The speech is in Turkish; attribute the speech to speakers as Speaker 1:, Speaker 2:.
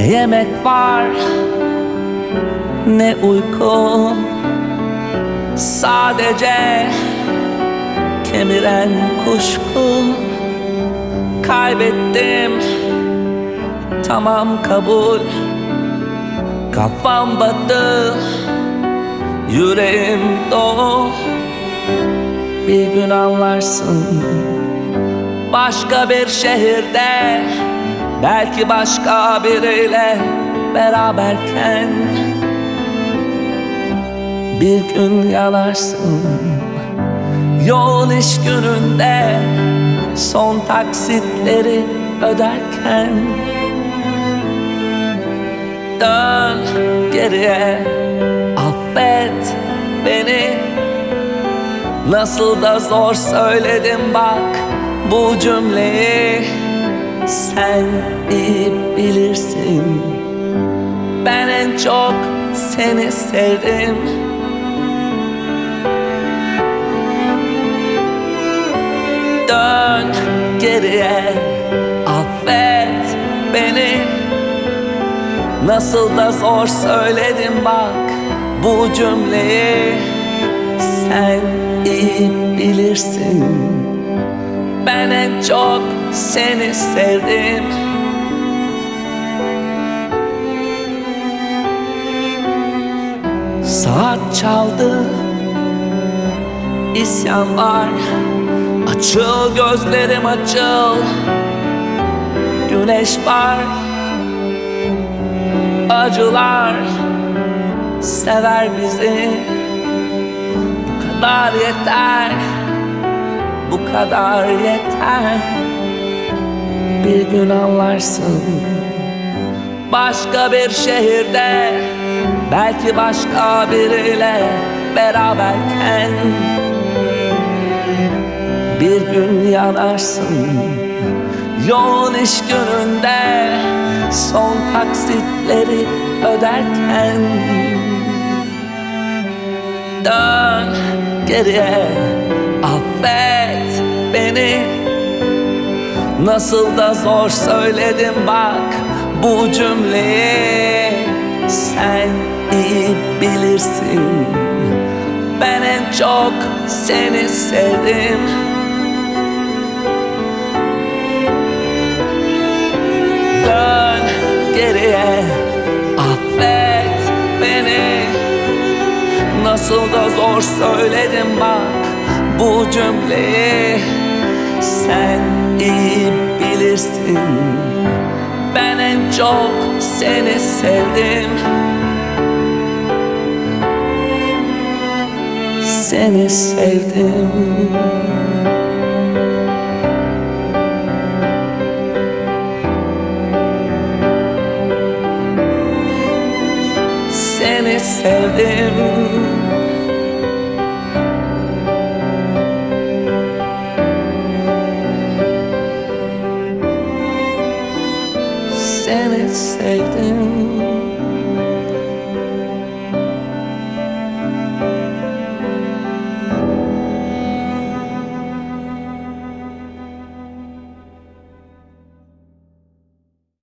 Speaker 1: yemek var, ne uyku. Sadece kemiren kuşku. Kaybettim, tamam kabul. Kafam battı, yüreğim dolu. Bir gün anlarsın, başka bir şehirde, belki başka biriyle beraberken. Bir gün yanarsın, yoğun iş gününde, son taksitleri öderken. Dön geriye, affet beni. Nasıl da zor söyledim bak bu cümleyi. Sen iyi bilirsin, ben en çok seni sevdim. Dön geriye, affet beni. Nasıl da zor söyledim bak bu cümleyi. Sen iyi bilirsin, ben en çok seni sevdim. Saat çaldı, isyan var. Açıl gözlerim açıl, güneş var. Acılar sever bizi. Bu kadar yeter, bu kadar yeter. Bir gün anlarsın, başka bir şehirde, belki başka biriyle beraberken. Bir gün yanarsın, yoğun iş gününde, son taksitleri öderken. Dön geriye, affet beni. Nasıl da zor söyledim bak bu cümleyi. Sen iyi bilirsin, ben en çok seni sevdim. Dön geriye, affet beni. Nasıl da zor söyledim bak bu cümleyi. Sen iyi bilirsin, ben en çok seni sevdim. Seni sevdim.